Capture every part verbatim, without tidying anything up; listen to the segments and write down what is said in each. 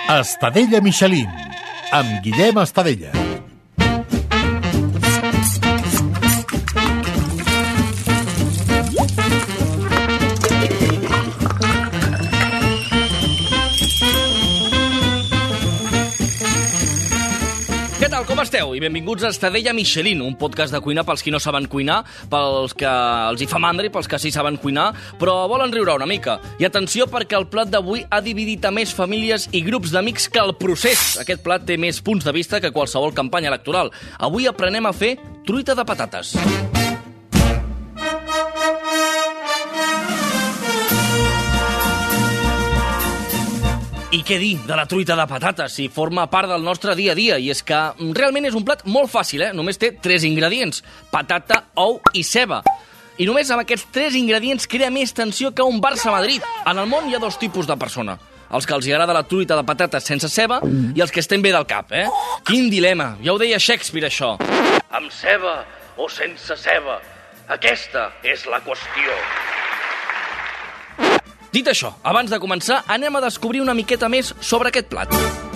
Estadella Michelin, amb Guillem Estadella. Com esteu? I benvinguts a Estadella Michelin, un podcast de cuina pels qui no saben cuinar, pels que els hi fa mandra i pels que sí saben cuinar, però volen riure una mica. I atenció, perquè el plat d'avui ha dividit a més famílies i grups d'amics que el procés. Aquest plat té més punts de vista que qualsevol campanya electoral. Avui aprenem a fer truita de patates. I què dir de la truita de patates, si forma part del nostre dia a dia, i és que realment és un plat molt fàcil, eh? Només té tres ingredients: patata, ou i ceba. I només amb aquests tres ingredients crea més tensió que un Barça-Madrid. En el món hi ha dos tipus de persona: els que els agrada la truita de patates sense ceba i els que estem bé del cap, eh? Quin dilema, ja ho deia Shakespeare, això. Amb ceba o sense ceba, aquesta és la qüestió. Dit això, abans de començar, anem a descobrir una miqueta més sobre aquest plat.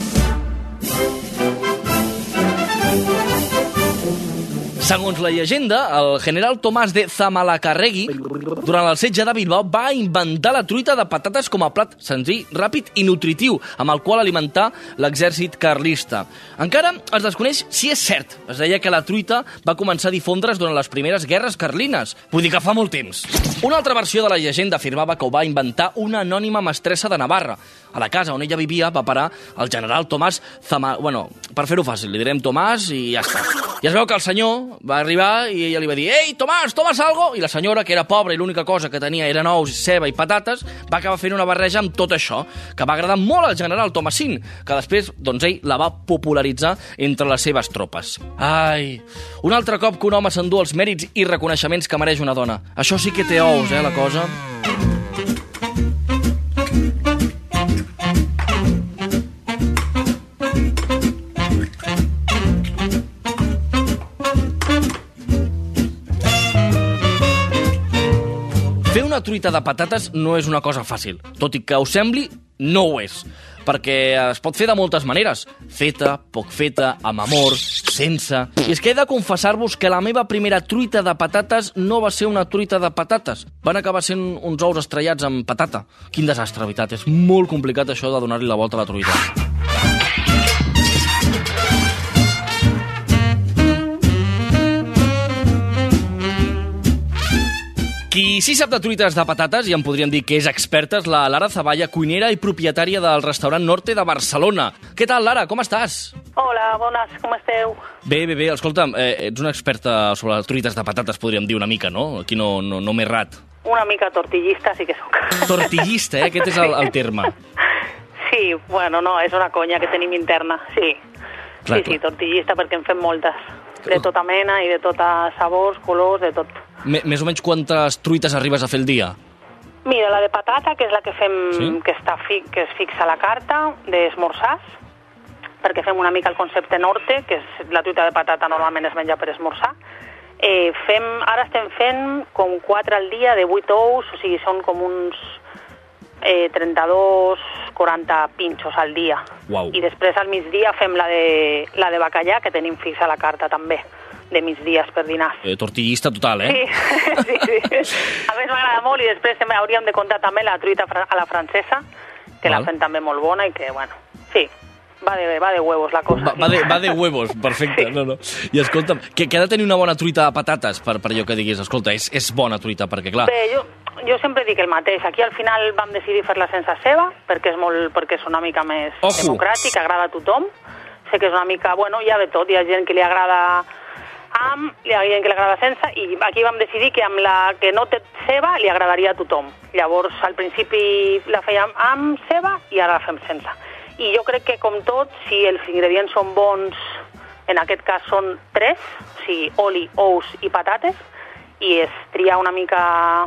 Segons la llegenda, el general Tomàs de Zumalacárregui, durant el setge de Bilbao, va inventar la truita de patates com a plat senzill, ràpid i nutritiu, amb el qual alimentar l'exèrcit carlista. Encara es desconeix si és cert. Es deia que la truita va començar a difondre's durant les primeres guerres carlines. Vull dir que fa molt temps. Una altra versió de la llegenda afirmava que ho va inventar una anònima mestressa de Navarra. A la casa on ella vivia va parar el general Tomàs Zama... Bueno, per fer-ho fàcil, li direm Tomàs i ja està. I es veu que el senyor va arribar i ella li va dir: «Ei, Tomàs, tomes algo?» I la senyora, que era pobra i l'única cosa que tenia eren ous, ceba i patates, va acabar fent una barreja amb tot això, que va agradar molt al general Tomàsin, que després, doncs, ell la va popularitzar entre les seves tropes. Ai, un altre cop que un home s'endú els mèrits i reconeixements que mereix una dona. Això sí que té ous, eh, la cosa. Fer una truita de patates no és una cosa fàcil. Tot i que us sembli, no ho és. Perquè es pot fer de moltes maneres. Feta, poc feta, amb amor, sense... I és que he de confessar-vos que la meva primera truita de patates no va ser una truita de patates. Van acabar sent uns ous estrellats amb patata. Quin desastre, la veritat. És molt complicat això de donar-li la volta a la truita. Qui sí sap de truites de patates, i en podríem dir que és experta, és la Lara Zavalla, cuinera i propietària del restaurant Norte de Barcelona. Què tal, Lara? Com estàs? Hola, bones, com esteu? Bé, bé, bé. Escolta'm, eh, ets una experta sobre les truites de patates, podríem dir una mica, no? Aquí no, no, no m'he errat. Una mica tortillista sí que soc. Tortillista, eh? Aquest és el, el terme. Sí, bueno, no, és una conya que tenim interna, sí. Clar, sí, clar. sí, tortillista perquè en fem moltes. De tota mena i de tota sabors, colors, de tot. M més o menys quantes truites arribes a fer el dia? Mira, la de patata, que és la que fem, sí? que, està fi, que es fixa a la carta d'esmorzars, perquè fem una mica el concepte Norte, que és la truita de patata normalment es menja per esmorzar. Eh, fem, ara estem fent com quatre al dia de vuit ous, o sigui, són com uns eh, trenta-dos, quaranta pinxos al dia. Uau. I després al migdia fem la de, la de bacallà, que tenim fixa a la carta també, de migdies per dinars. Eh, tortillista total, eh? Sí, sí, sí. A més m'agrada molt, i després també hauríem de contar també la truita a la francesa, que Val. La fem també molt bona i que, bueno, sí, va de, va de huevos la cosa. Va, va, de, va de huevos, perfecte. Sí. No, no. I escolta'm, que, que ha de tenir una bona truita de patates per, per allò que diguis, escolta, és, és bona truita, perquè clar... Bé, jo, jo sempre dic el mateix. Aquí al final vam decidir fer-la sense ceba, perquè és, molt, perquè és una mica més Ojo. democràtic, agrada a tothom. Sé que és una mica, bueno, hi ha de tot, hi ha gent que li agrada amb, hi ha gent que li agrada sense, i aquí vam decidir que amb la que no té ceba li agradaria a tothom. Llavors, al principi la fèiem amb ceba i ara la fem sense. I jo crec que, com tot, si els ingredients són bons, en aquest cas són tres, o sigui, oli, ous i patates, i és triar una mica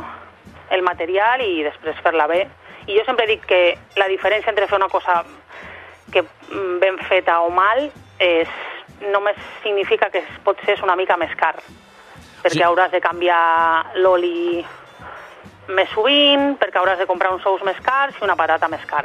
el material i després fer-la bé. I jo sempre dic que la diferència entre fer una cosa que ben feta o mal és només significa que potser és una mica més car, perquè sí. Hauràs de canviar l'oli més sovint, perquè hauràs de comprar uns ous més cars i una patata més cara.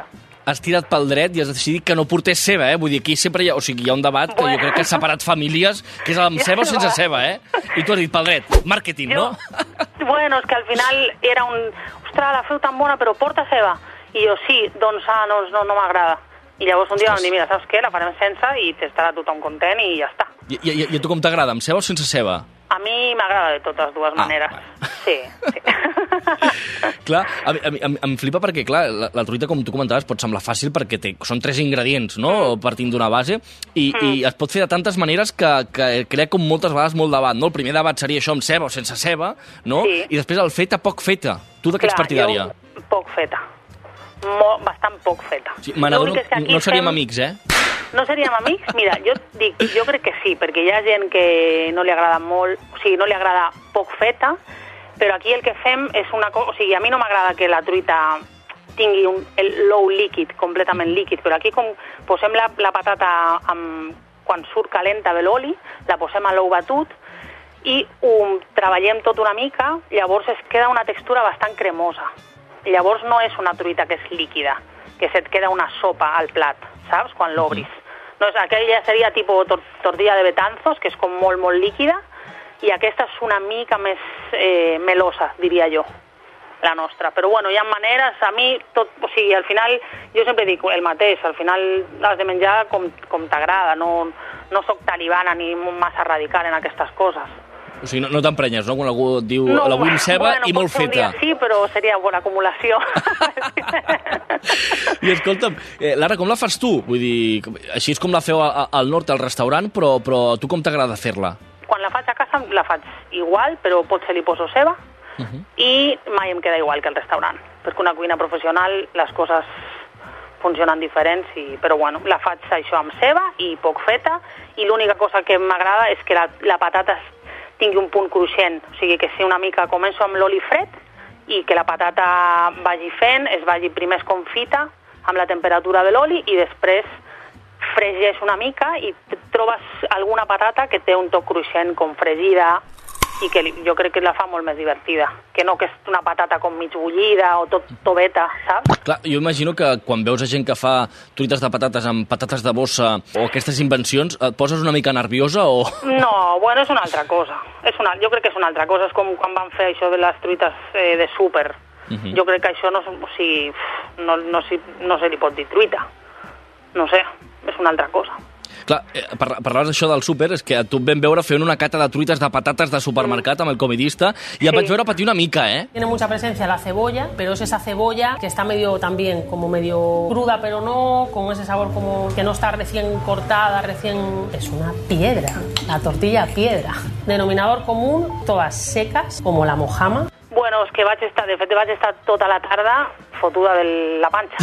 has tirat pel dret i has decidit que no portés ceba, eh? Vull dir, aquí sempre hi ha, o sigui, hi ha un debat que Bueno. jo crec que ha separat famílies, que és amb ceba o sense ceba, eh? I tu has dit pel dret, màrqueting, Jo, no? bueno, és que al final era un... Ostres, la feu tan bona, però porta ceba. I jo, sí, doncs ah, no, no, no m'agrada. I llavors un dia vam dir, mira, saps què? La farem sense i estarà tothom content i ja està. I, i, i a tu com t'agrada, amb ceba o sense ceba? A mi m'agrada de totes dues Ah, maneres. vale. Sí, sí. Clar, a, mi- a, mi- a, mi- em flipa perquè, clar, la, la truita, com tu comentaves, pot semblar fàcil perquè té, són tres ingredients, no?, partint d'una base, i, mm. i es pot fer de tantes maneres que, que crea com moltes vegades molt debat, no? El primer debat seria això amb ceba o sense ceba, no? Sí. I després el feta, poc feta. Tu de què ets partidària? Jo, poc feta. Molt, bastant poc feta. Sí, m'adono, L'únic és que aquí no seríem fem- amics, eh? No seríem amics? Mira, jo dic, jo crec que sí, perquè hi ha gent que no li agrada molt, o sigui, no li agrada poc feta, però aquí el que fem és una cosa... O sigui, a mi no m'agrada que la truita tingui un, el low líquid, completament líquid, però aquí com posem la, la patata amb, quan surt calenta de l'oli, la posem a l'ou batut i ho treballem tot una mica, llavors es queda una textura bastant cremosa. Llavors no és una truita que és líquida, que se't queda una sopa al plat, saps?, quan l'obris. No, és, aquella seria tipus tor tortilla de Betanzos, que és com molt, molt líquida, i aquesta és una mica més eh, melosa, diria jo, la nostra. Però bueno, hi ha maneres, a mi, tot, o sigui, al final, jo sempre dic el mateix, al final has de menjar com, com t'agrada, no, no soc talibana ni massa radical en aquestes coses. O sigui, no, no t'emprenyes, no?, quan algú et diu No, la vull amb ceba bueno, i molt pot ser un feta. dia sí, però seria bona acumulació. I escolta'm, eh, Lara, com la fas tu? Vull dir, així és com la feu a, a, al nord, al restaurant, però, però a tu com t'agrada fer-la? Quan la faig a casa la faig igual, però potser li poso ceba, Uh -huh. i mai em queda igual que el restaurant, perquè una cuina professional les coses funcionen diferents, i, però bueno, la faig això amb ceba i poc feta, i l'única cosa que m'agrada és que la, la patata tingui un punt cruixent, o sigui que sigui una mica, començo amb l'oli fred i que la patata vagi fent, es vagi primer esconfita amb la temperatura de l'oli i després fregeix una mica i trobes alguna patata que té un toc cruixent com fregida, i que li- jo crec que la fa molt més divertida, que no que és una patata com mig bullida o tot toveta, saps? Clar, jo imagino que quan veus a gent que fa truites de patates amb patates de bossa o aquestes invencions, et poses una mica nerviosa o... No, bueno, és una altra cosa. És una, jo crec que és una altra cosa. És com quan van fer això de les truites eh, de súper. Uh -huh. Jo crec que això no, o sigui, uf, no, no, si, no se li pot dir truita. No sé, és una altra cosa. Clar, eh, par parlaves d'això del súper, és que tu et vam veure fent una cata de truites de patates de supermercat amb el comidista i et Sí. vaig veure patir una mica, eh? Tiene mucha presencia la cebolla, pero es esa cebolla que está medio también como medio cruda, pero no, con ese sabor como que no está recién cortada, recién... Es una piedra, la tortilla piedra. Denominador común, todas secas, como la mojama. Bueno, és que vaig estar, de fet, vaig estar tota la tarda fotuda de la panxa,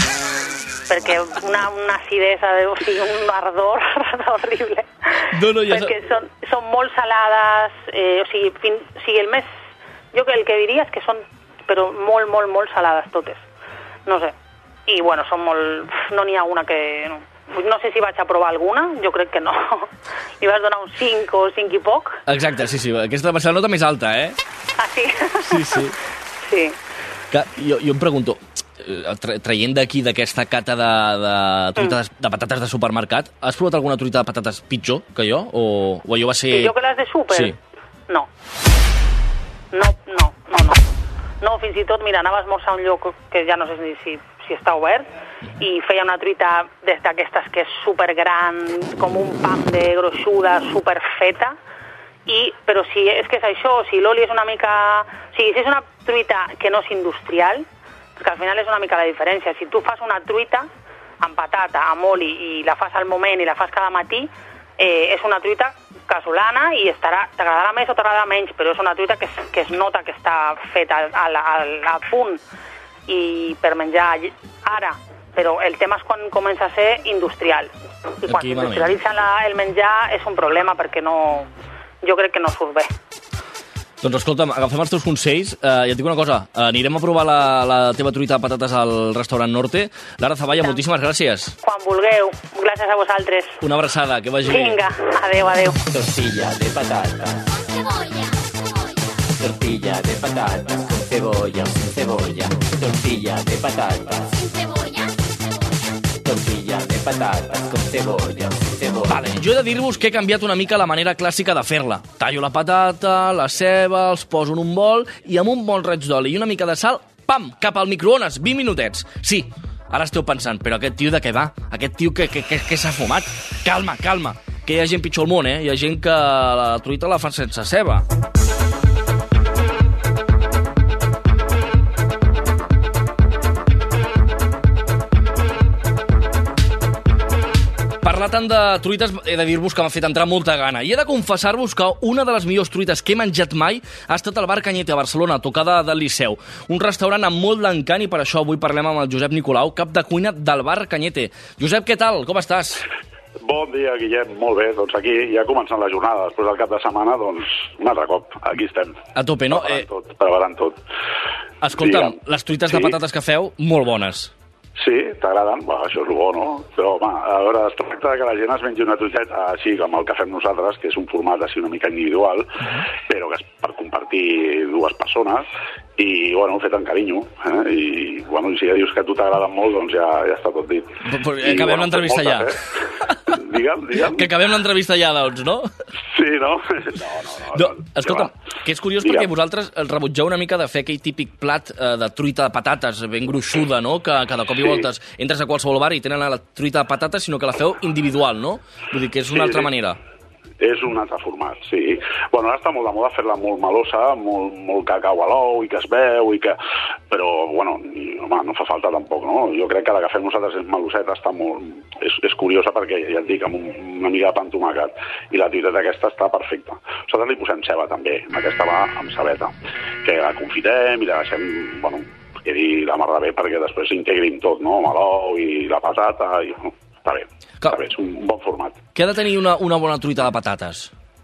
perquè una, una acidesa, de, o sigui, un ardor horrible. No, no, ja perquè són, són molt salades, eh, o, sigui, fin, o sigui, el més... Jo que el que diria és que són, però molt, molt, molt salades totes. No sé. I, bueno, són molt... No n'hi ha una que... No. no sé si vaig aprovar alguna, jo crec que no. Li vas donar un cinc o cinc i poc. Exacte, sí, sí, aquesta va ser la nota més alta, eh? Ah, sí? Sí, sí. Sí. Que jo, jo em pregunto, eh, tra traient d'aquí d'aquesta cata de, de, truites, de patates de supermercat, has provat alguna truita de patates pitjor que jo? O, o allò va ser... Pitjor que les de súper? Sí. No. No, no, no, no. No, fins i tot, mira, anava a esmorzar a un lloc que ja no sé ni si, si està obert, i feia una truita des d'aquestes que és supergran, com un pam de gruixuda, superfeta, i, però si és que és això, si l'oli és una mica... O sigui, si és una truita que no és industrial, perquè al final és una mica la diferència. Si tu fas una truita amb patata, amb oli, i la fas al moment i la fas cada matí, eh, és una truita casolana i estarà, t'agradarà més o t'agradarà menys, però és una truita que es, que es nota que està feta al, al, al, al punt i per menjar ara. Però el tema és quan comença a ser industrial. I quan Aquí, s'industrialitza la- el menjar és un problema perquè no... Jo crec que no surt bé. Doncs escolta'm, agafem els teus consells. Uh, ja et dic una cosa, uh, anirem a provar la, la teva truita de patates al restaurant Norte. Lara Zavalla, moltíssimes gràcies. Quan vulgueu. Gràcies a vosaltres. Una abraçada, que vagi bé. Vinga, adeu, adeu. Tortilla de patatas. Tortilla de patatas con cebolla o sin cebolla. Tortilla de patatas. Sin cebolla. patatas con cebolla, cebolla. Vale, jo he de dir-vos que he canviat una mica la manera clàssica de fer-la. Tallo la patata, la ceba, els poso en un bol i amb un bon raig d'oli i una mica de sal, pam, cap al microones, vint minutets. Sí, ara esteu pensant, però aquest tio de què va? Aquest tio que, que, que, que s'ha fumat? Calma, calma, que hi ha gent pitjor al món, eh? Hi ha gent que la truita la fa sense ceba. Parlar tant de truites, he de dir-vos que m'ha fet entrar molta gana. I he de confessar-vos que una de les millors truites que he menjat mai ha estat al bar Cañete a Barcelona, a tocada del Liceu. Un restaurant amb molt d'encant i per això avui parlem amb el Josep Nicolau, cap de cuina del bar Cañete. Josep, què tal? Com estàs? Bon dia, Guillem. Molt bé. Doncs aquí ja començant la jornada. Després del cap de setmana, doncs, un altre cop. Aquí estem. A tope, no? Preparant eh... tot. Preparant tot. Escolta'm, Digue'm. Les truites de patates que feu, molt bones. Sí, t'agraden? Bueno, això és el bo, no? Però, home, a veure, es tracta que la gent es mengi una truiteta així com el que fem nosaltres, que és un format així una mica individual, uh-huh. però que és per compartir dues persones i, bueno, fet amb carinyo. Eh? I, bueno, si ja dius que a tu t'agraden molt, doncs ja, ja està tot dit. Però, I, acabem bueno, l'entrevista ja. Eh? Digue'm, digue'm. Que acabem l'entrevista ja, doncs, no? Sí, no? No, no, no. no escolta'm, que és curiós digue'm. Perquè vosaltres rebutgeu una mica de fer aquell típic plat eh, de truita de patates ben gruixuda, no? Que cada cop i voltes sí. entres a qualsevol bar i tenen la truita de patates, sinó que la feu individual, no? Vull dir que és una sí, altra sí. manera. És un altre format, sí. Bueno, ara està molt de moda fer-la molt melosa, molt, molt cacau a l'ou i que es veu, i que... però, bueno, home, no fa falta tampoc, no? Jo crec que la que fem nosaltres és meloseta, està molt... És, és curiosa perquè, ja et dic, amb un, una mica de pa amb tomàquet, i la truiteta aquesta està perfecta. Nosaltres li posem ceba, també. Aquesta va amb cebeta, que la confitem i la deixem, bueno, que quedi la mar de bé perquè després s'integrin tot, no? Amb l'ou i la patata, i... Bueno, està bé. Està bé, és un bon format. Què ha de tenir una, una bona truita de patates?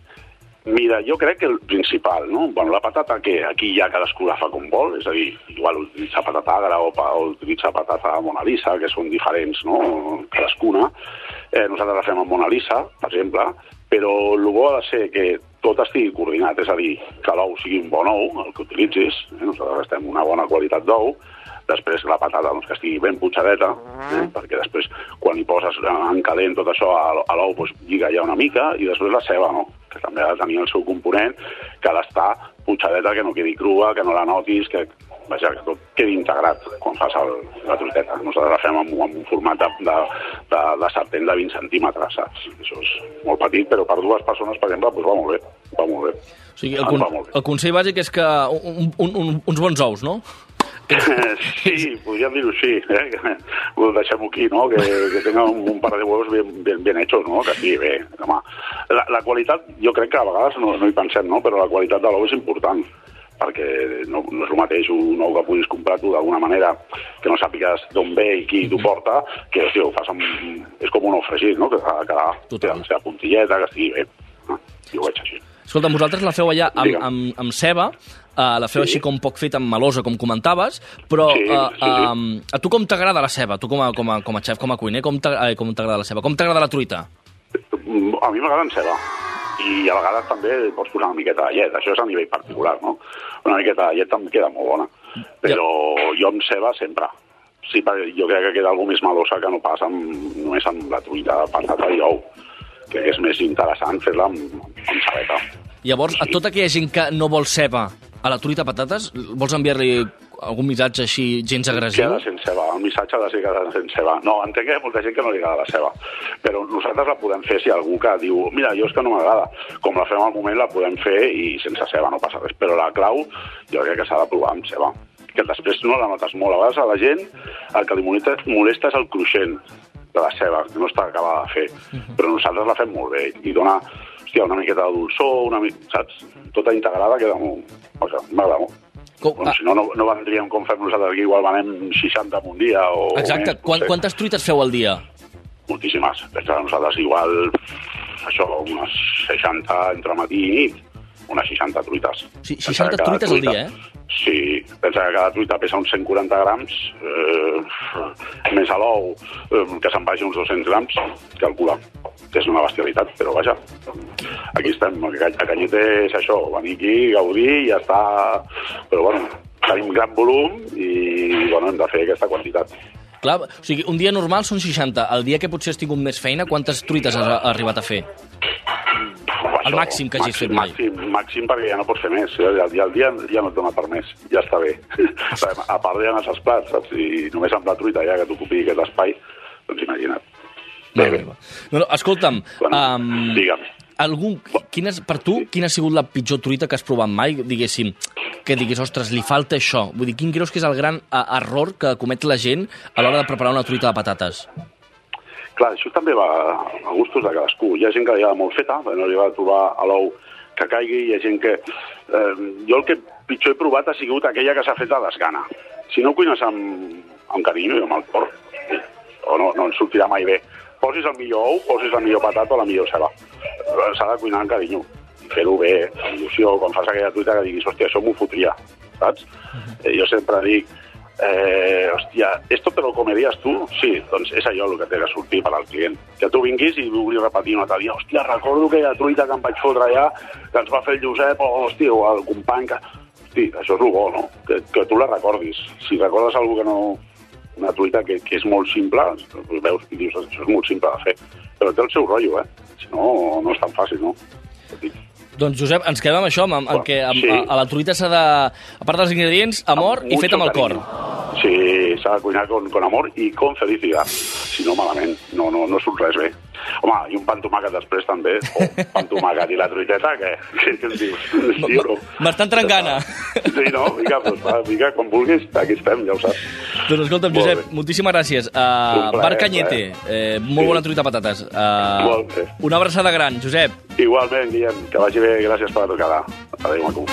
Mira, jo crec que el principal, no? Bueno, la patata, que aquí ja cadascú la fa com vol, és a dir, igual utilitza patata agra o, pa, o utilitza patata Mona Lisa, que són diferents, no? Cadascuna. Eh, nosaltres la fem amb Mona Lisa, per exemple, però el bo ha de ser que tot estigui coordinat, és a dir, que l'ou sigui un bon ou, el que utilitzis, eh? Nosaltres estem una bona qualitat d'ou, després la patata doncs, que estigui ben putxadeta, eh? perquè després quan hi poses en calent tot això a l'ou doncs, lliga ja una mica, i després la ceba, no? Que també ha de tenir el seu component, que ha d'estar putxadeta, que no quedi crua, que no la notis, que, vaja, que tot quedi integrat quan fas el, la truiteta. Nosaltres la fem amb, amb un format de, de, de, de sartén de vint centímetres, saps? Això és molt petit, però per dues persones, per exemple, doncs va molt bé, va molt bé. O sigui, el, con el consell bàsic és que un, un, un, uns bons ous, no? Sí, podríem dir-ho així, eh? Ho deixem aquí, no? Que, que tenga un, un par de huevos bien, bien, bien hechos, no? Que sí, bé, home. La, la qualitat, jo crec que a vegades no, no hi pensem, no? Però la qualitat de l'ou és important, perquè no, no és el mateix un ou que puguis comprar tu d'alguna manera que no sàpigues d'on ve i qui t'ho porta, que, hòstia, ho fas amb... És com un ou fregit, no? Que s'ha de quedar amb la seva puntilleta, que estigui bé. No? Jo ho veig així. Escolta, vosaltres la feu allà amb, amb, amb ceba, uh, la feu sí. així com poc fet amb melosa, com comentaves, però sí, uh, sí, sí. Uh, a tu com t'agrada la ceba? Tu com a, com a, com a xef, com a cuiner, com t'agrada la ceba? Com t'agrada la truita? A mi m'agrada amb ceba. I a vegades també pots posar una miqueta de llet. Això és a nivell particular, no? Una miqueta de llet també queda molt bona. Però ja. jo amb ceba sempre. Sí, jo crec que queda alguna més melosa que no pas amb, només amb la truita de patata i ou. Que és més interessant fer-la amb, amb cebeta. Llavors, a tota aquella gent que no vol ceba a la truita de patates, vols enviar-li algun missatge així gens agressiu? Queda sense ceba, el missatge ha de ser que queda sense ceba. No, entenc que hi ha molta gent que no li agrada la ceba, però nosaltres la podem fer si algú que diu mira, jo és que no m'agrada, com la fem al moment la podem fer i sense ceba no passa res, però la clau jo crec que s'ha de provar amb ceba, que després no la notes molt. A vegades a la gent el que li molesta, molesta és el cruixent de la ceba, que no està acabada de fer, però nosaltres la fem molt bé i dona, hòstia, una miqueta de dolçor, una mica, saps? Tota integrada queda molt... O sigui, m'agrada molt. Com, bueno, ah. Si no, no, no vendríem com fem nosaltres aquí, igual venem seixanta en un dia o... Exacte, més, no quantes truites feu al dia? Moltíssimes. Pensa que nosaltres igual, això, unes seixanta entre matí i nit, unes seixanta truites. Sí, seixanta truites truita, al dia, eh? Sí, pensa que cada truita pesa uns cent quaranta grams, eh, més a l'ou, eh, que se'n vagi uns dos-cents grams, calcula. És una bestialitat, però vaja. Aquí estem, a Cañete és això, venir aquí, gaudir i ja està... Però bueno, tenim gran volum i bueno, hem de fer aquesta quantitat. Clar, o sigui, un dia normal són seixanta. El dia que potser has tingut més feina, quantes truites has arribat a fer? El Això, màxim que hagis màxim, fet mai. Màxim, màxim perquè ja no pots fer més. El, el, el dia ja no et dona per més. Ja està bé. A part hi ha els plats, saps? Si només amb la truita ja que t'ocupi aquest espai, doncs imagina't. Bé, bé. No, no, escolta'm, Bueno, um, digue'm. algun, quines, per tu, quina ha sigut la pitjor truita que has provat mai? Diguéssim, que diguis, ostres, li falta això. Vull dir, quin creus que és el gran uh, error que comet la gent a l'hora de preparar una truita de patates? Clar, això també va a gustos de cadascú. Hi ha gent que li agrada molt feta, no li va trobar a l'ou que caigui, hi ha gent que... Eh, jo el que pitjor he provat ha sigut aquella que s'ha fet a desgana. Si no cuines amb, amb carinyo i amb el cor, o no, no en sortirà mai bé. Posis el millor ou, posis la millor patata o la millor ceba. S'ha de cuinar amb carinyo, fer-ho bé, amb il·lusió, quan fas aquella truita que diguis, hòstia, això m'ho fotria, saps? Uh-huh. eh, jo sempre dic, eh, hòstia, ¿esto te lo comerías tu? Sí, doncs és allò el que té que sortir per al client. Que tu vinguis i vulguis repetir un altre dia, hòstia, recordo aquella truita que em vaig fotre allà, que ens va fer el Josep, o hòstia, o el company que... Hosti, això és el bo, no? Que, que tu la recordis. Si recordes alguna que no... una truita que, que és molt simple, veus i dius, això és molt simple de fer, però té el seu rotllo, eh? Si no, no és tan fàcil, no? Doncs, Josep, ens quedem amb això, amb, amb que amb, Sí. a, a la truita s'ha de... A part dels ingredients, amor Amb i fet amb el mucho cor. cariño. Sí, s'ha de cuinar con, con amor i con felicitat. Si no, malament. No, no, no surt res bé. Home, i un pa amb tomàquet després, també. O pa amb tomàquet i la truiteta, què? Què, què en dius? Sí o no? M'estan trencant. Sí, no? Vinga, doncs va, vinga, quan vulguis, aquí estem, ja ho saps. Doncs escolta'm, Molt Josep, bé. moltíssimes gràcies. Uh, Un plaer, Bar Canyete, eh, molt Sí. bona truita de patates. Uh, Molt bé. una abraçada gran, Josep. Igualment, Guillem, que vagi bé. Gràcies per la trucada. Adéu, maco.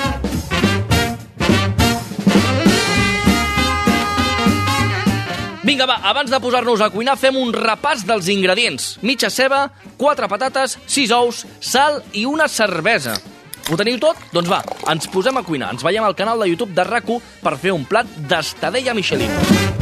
Vinga, va, abans de posar-nos a cuinar, fem un repàs dels ingredients. Mitja ceba, quatre patates, sis ous, sal i una cervesa. Ho teniu tot? Doncs va, ens posem a cuinar. Ens veiem al canal de YouTube de RAC u per fer un plat d'estadella Michelin.